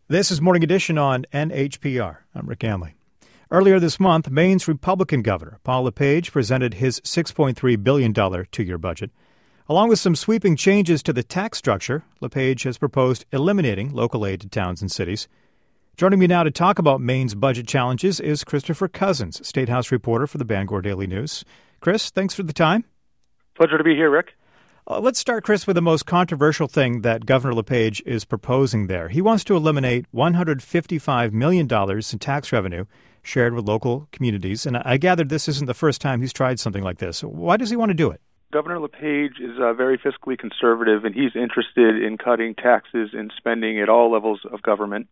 This is Morning Edition on NHPR. I'm Rick Amley. Earlier this month, Maine's Republican governor, Paul LePage, presented his $6.3 billion two-year budget. Along with some sweeping changes to the tax structure, LePage has proposed eliminating local aid to towns and cities. Joining me now to talk about Maine's budget challenges is Christopher Cousins, State House reporter for the Bangor Daily News. Chris, thanks for the time. Pleasure to be here, Rick. Let's start, Chris, with the most controversial thing that Governor LePage is proposing there. He wants to eliminate $155 million in tax revenue shared with local communities. And I gather this isn't the first time he's tried something like this. Why does he want to do it? Governor LePage is very fiscally conservative, and he's interested in cutting taxes and spending at all levels of government.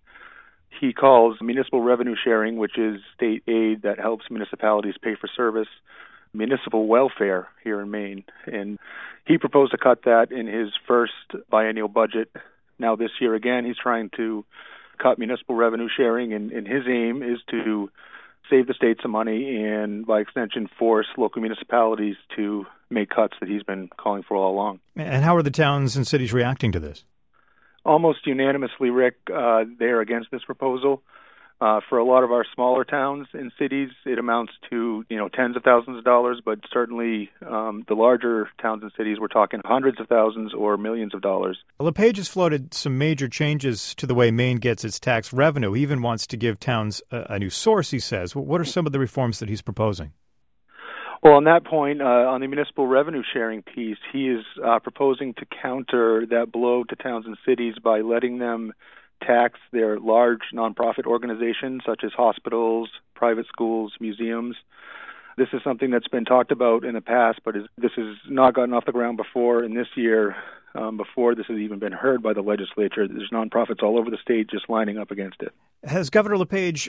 He calls municipal revenue sharing, which is state aid that helps municipalities pay for service, municipal welfare here in Maine. And he proposed to cut that in his first biennial budget. Now this year again, he's trying to cut municipal revenue sharing, and his aim is to save the state some money and, by extension, force local municipalities to make cuts that he's been calling for all along. And how are the towns and cities reacting to this? Almost unanimously, Rick, they're against this proposal. For a lot of our smaller towns and cities, it amounts to tens of thousands of dollars, but certainly the larger towns and cities, we're talking hundreds of thousands or millions of dollars. LePage has floated some major changes to the way Maine gets its tax revenue. He even wants to give towns a new source, he says. What are some of the reforms that he's proposing? Well, on that point, on the municipal revenue sharing piece, he is proposing to counter that blow to towns and cities by letting them tax their large nonprofit organizations such as hospitals, private schools, museums. This is something that's been talked about in the past, but this has not gotten off the ground before. And this year, before this has even been heard by the legislature, there's nonprofits all over the state just lining up against it. Has Governor LePage,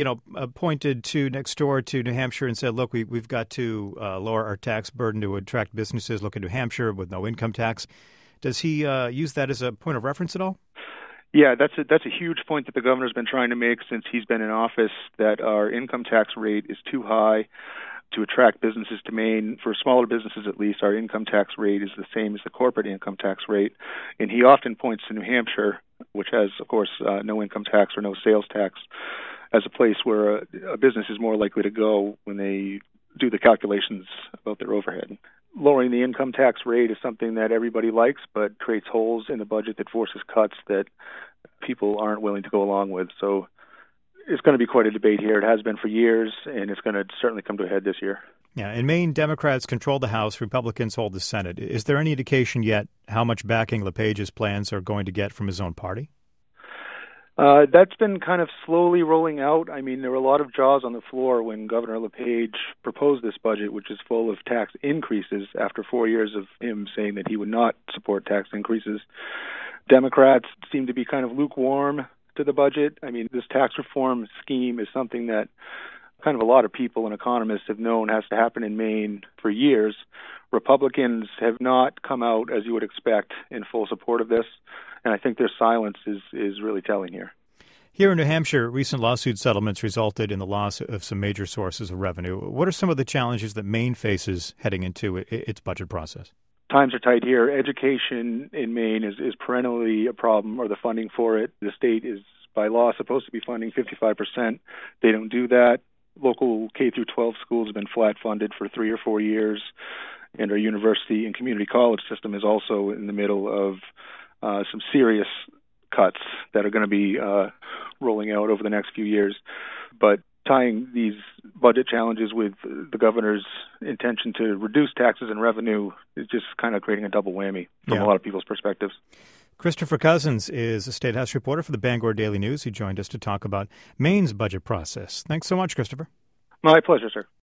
pointed to next door to New Hampshire and said, look, we've got to lower our tax burden to attract businesses? Look at New Hampshire with no income tax. Does he use that as a point of reference at all? Yeah, that's a huge point that the governor's been trying to make since he's been in office, that our income tax rate is too high to attract businesses to Maine. For smaller businesses, at least, our income tax rate is the same as the corporate income tax rate. And he often points to New Hampshire, which has, of course, no income tax or no sales tax, as a place where a business is more likely to go when they do the calculations about their overhead. Lowering the income tax rate is something that everybody likes, but creates holes in the budget that forces cuts that people aren't willing to go along with. So it's going to be quite a debate here. It has been for years, and it's going to certainly come to a head this year. Yeah, in Maine, Democrats control the House, Republicans hold the Senate. Is there any indication yet how much backing LePage's plans are going to get from his own party? That's been kind of slowly rolling out. I mean, there were a lot of jaws on the floor when Governor LePage proposed this budget, which is full of tax increases after 4 years of him saying that he would not support tax increases. Democrats seem to be kind of lukewarm to the budget. I mean, this tax reform scheme is something that kind of a lot of people and economists have known has to happen in Maine for years. Republicans have not come out, as you would expect, in full support of this, and I think their silence is really telling here. Here in New Hampshire, recent lawsuit settlements resulted in the loss of some major sources of revenue. What are some of the challenges that Maine faces heading into its budget process? Times are tight here. Education in Maine is perennially a problem, or the funding for it. The state is, by law, supposed to be funding 55%. They don't do that. Local K-12 schools have been flat funded for 3 or 4 years, and our university and community college system is also in the middle of some serious cuts that are going to be rolling out over the next few years. But tying these budget challenges with the governor's intention to reduce taxes and revenue is just kind of creating a double whammy from a lot of people's perspectives. Christopher Cousins is a State House reporter for the Bangor Daily News. He joined us to talk about Maine's budget process. Thanks so much, Christopher. My pleasure, sir.